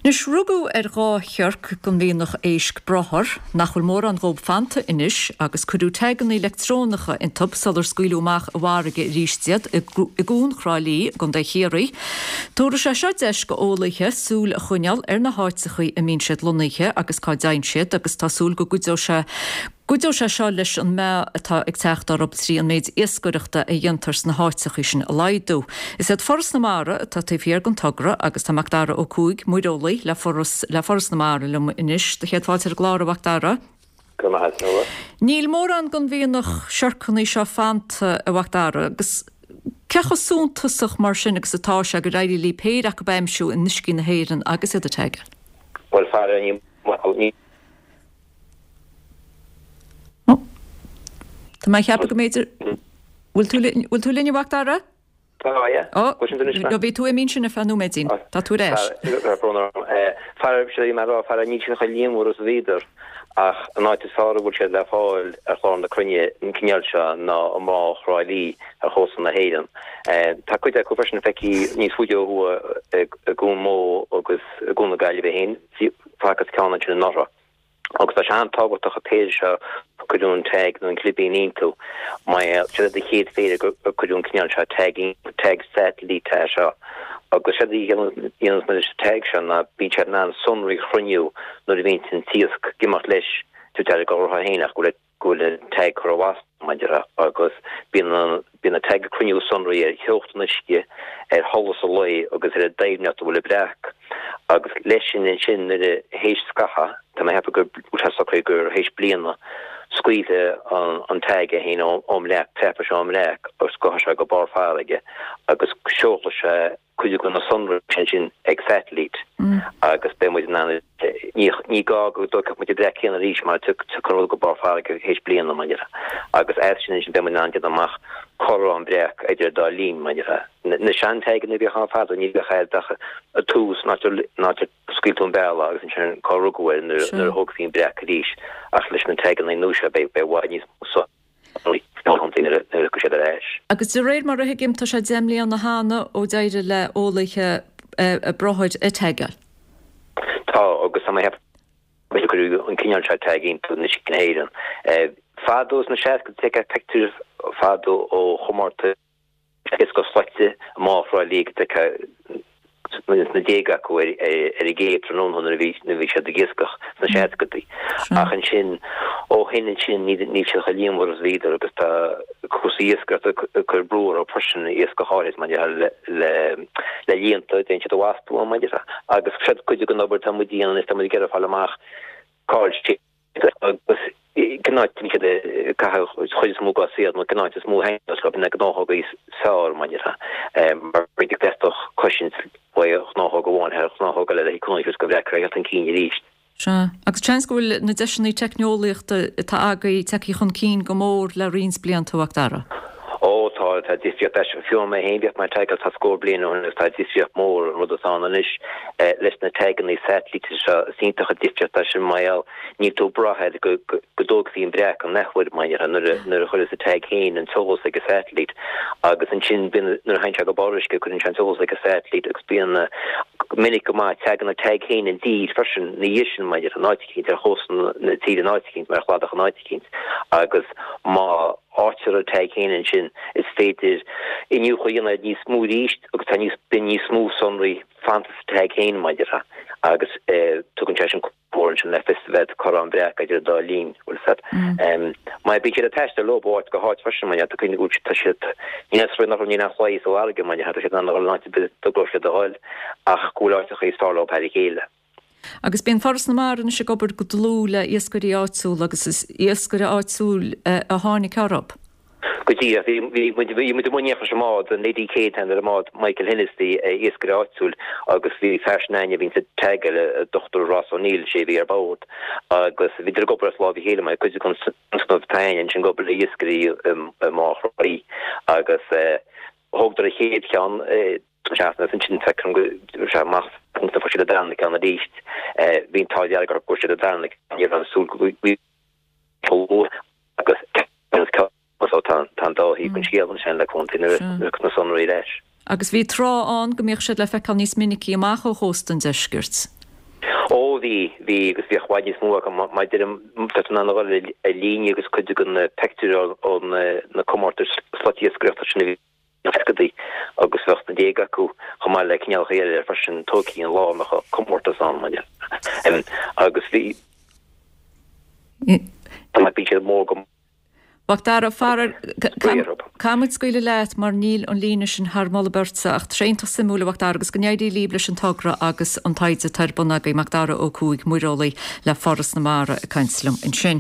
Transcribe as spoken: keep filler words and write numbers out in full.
Nus rugú ar gá chearc gon bhíonach éisc brothar nachfuil mór an gób fanta inis agus cudú tegan electrónacha in tub salar scuilúmach a bharige rístiad i gún chrálí gon de chéirí. Tóra sé seo deis go ólaithe súl a chuineal ar na háitsachaí a mín siad lonaiche agus cá dain siad agus tásúl go gudó se Gudó sé seo leis an me atá ag teachtar op trí an méid iascoireachta a dhéantars na háitsachaí sin a laidú. Is het foras na mara atá taobh gon tagra agus tá macdara ó cúig muirólaí le foras le foras na mara le inis de chéadháil ar gláir a bhachtara. Níl mór an gon bhíonach seircannaí seo fanta a bhachtara agus cecha súntasach mar sin agus atá se go raidí lí péir a go béimsú in niscí na héireann agus iad a teige. Well, far ní Tá mai cheappa go méidir bhfuil tú linne bhachtara? Tá, ja. Go bhí tú a mín sin a fanú méidín, tá tú réis. Far sé mar far ní sin chalíon mór os víidir ach an áit is fára bhil sé le fáil ar chláin na crunne in cineal se ná a má chráilí ar chósan na héireann. Tá chuid a cúpar sin feici níos fúideó a gún mó agus a gún na gaiile bheith héin, fáchas ceanna sin na nora. Agus tá sean tábhacht a péir se chuún tag nó an clipí íntú mai se a chéad féidir go chuún cineal se tagging tag satellite se agus sé dhéanamh me tag se na bí ná sunraí chruniú nó a bhíon sin tíosc gimach leis tú te go ortha héanaach go le go le tag chu bhhas maidire agus bíon a tag chruniú sunraí ar theochtnaisce ar tholas a lei agus ar a daimneat bhfuil breach agus leis sin in sin ar a héis scacha tá mai hepa gur úthasacha gur héis blianana scuide an taige hén om leach pepper se am leach agus scocha se go bar fáige agus seola se chuide go na sunra sin ag satellite agus be mu ní gá go do mu bre chéan a rís mar tu chu go bar fáige héis blianana maidire agus e sin sin be an amach cho an breach idir dá lín maidire na seanteigen na bhí há fad ní go chaid a túús ná skilún be agus sin choúhfuil nar hog hín breach rís ach leis na teigen na núse be be bhhaní so agus de réir mar a hiigim tá sé déimlí an na hána ó deidir le ólaiche a brothid a teige. Tá agus sam heb an cineal se teiginn tú na sin héireann. Fádós na sé go te pectúr fádó ó chomórta is go sleite máfrá lí na déga go ar i gé trónón a ví na ví sé de giscach na sé gotí ach an sin ó hin sin ní ní se chalíon war víidir agus tá chusíasgra chur brúr ó person is go háris man le le le líanta den se wasú man agus se chuide go nober tam dían is tam ge a fallach college agus gnáit de chuid mú siad nó gnáit is mú hen na gnáthga is saoir maidire mar bridig testoch cosins buoch náth go bháin her náthga le iconúgus go bhreicre an cíine ríist. Se agus transgóil na deisinaí technoliaachta tá agaí teí chun cín go mór le rins bliantthaach dara. Ó tá tá disfiocht fiú mé héimbeocht mar teil tá scór blian ón tá disfiocht mór rud an is leis na tegan í satellite se síntacha disfiocht sin maiall ní tú brahead go godóg hín breach an nechhuiid maiir an nar a chuir a teag héin an tos ag a satellite agus an sin bin nar haint go bariske chun an tos ag a satellite agus bían minic go má tegan a teag héin in díd fersin na dhisin maidir an náiticinint ar hosan na tíad an náiticinint mar chladach an náiticinint agus má áir a teag héin an sin is féidir iniu chuíanna ní smú ríist agus tá níos bin ní smú sonraí fantas teag héin maidire agus tugann te an córin sin le festival cho an breach idir dá lín bhfuil set mai bí a teiste lobáit go háit fersin mai a chuine út tá si ní nach ní nach chláis ó aige mai hat an náiti do gofe doáil ach cúláirteach í stála per chéile. Agus bíon faras na maran se gobar go dlúla iascarí áitsúil agus is iascarí áitsúil a tháinig carab. Gotí vi mu muícha sem mád an Lady Kate an mád Michael Hennessy iascarí áitsúil agus vi fersnaine vín se tegel a Doctor Ross O'Neill sé vi ar bád agus viidir gobar slá vi héle mai chu kon tain sin gobar iascarí máchraí agus hogdar a héad chean sin sin te macht punta for the down an a díist vín tá gar go the down an sul agus tan dá hí gon sian sin le kontinú na sonraí leis. Agus bhí rá an gomíoch sé le feáil níos minicí amach ó hóstan deisgurt. Rovi vi gus vi chwaidnis mo mai dym an a línie gus kudu gun pector on na komorters slotty skrift skadi agus vecht dé gaku chamal le kneal réir fashion toki an lá nach komortas an man en agus vi be mór gom. Bachtar a far Camid scoile leit mar níl an líne sin harmala bertsa ach treinta simúla bachtar agus gnéidí líble sin tagra agus an taidse tarbonna gai Magdara ó cúig murólaí le forras na mara a caiinslum in sin.